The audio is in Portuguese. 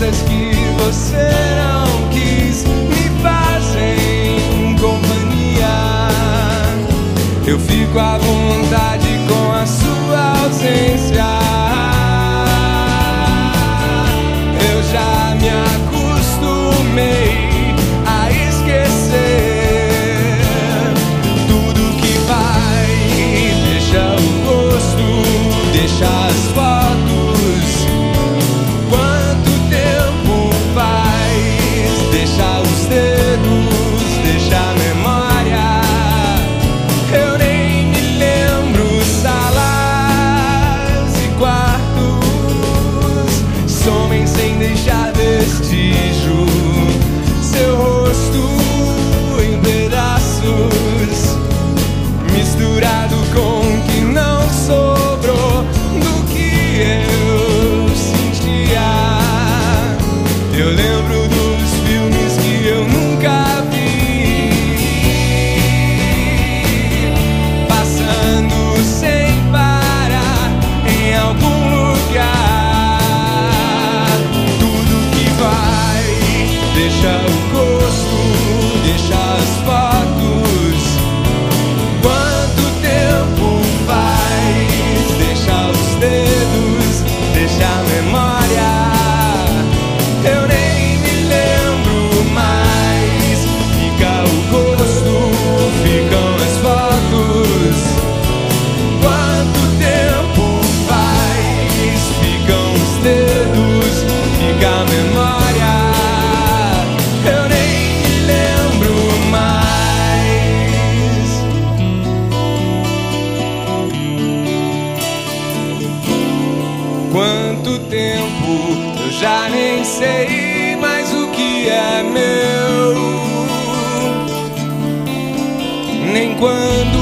lembranças que você não quis me fazem companhia. Eu fico à vontade com a sua ausência. Eu já me acostumei a esquecer tudo que vai. Deixa o rosto, deixa as fotos. Quanto tempo faz? Deixa os dedos, deixa a memória. Eu nem me lembro salas e quartos. Somem sem deixar vestígio. Seu rosto em pedaços, misturado com o que não sobrou do que eu sentia. Eu lembro dos filmes que eu nunca vi, passando sem parar em algum lugar. Tudo que vai, deixa o gosto, deixa as fotos. Quanto tempo faz? Deixa os dedos, deixa a memória. Eu nem me lembro mais. Fica o gosto, ficam as fotos. Quanto tempo faz? Ficam os dedos, fica a memória. Eu nem me lembro mais. Quanto tempo eu já nem sei mais o que é meu, nem quando